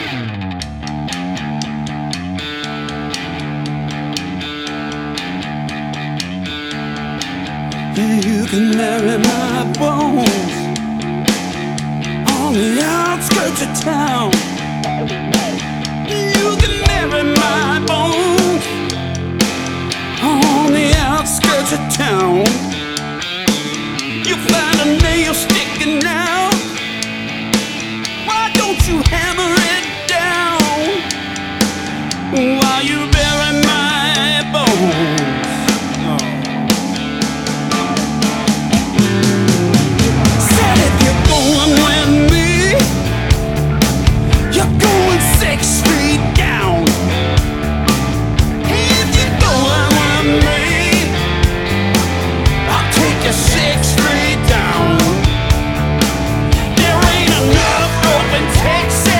You can marry my bones on the outskirts of town. You can marry my bones on the outskirts of town. You find a nail sticking out, why don't you hammer it down while you bury my bones? Going with me, you're going 6 feet down.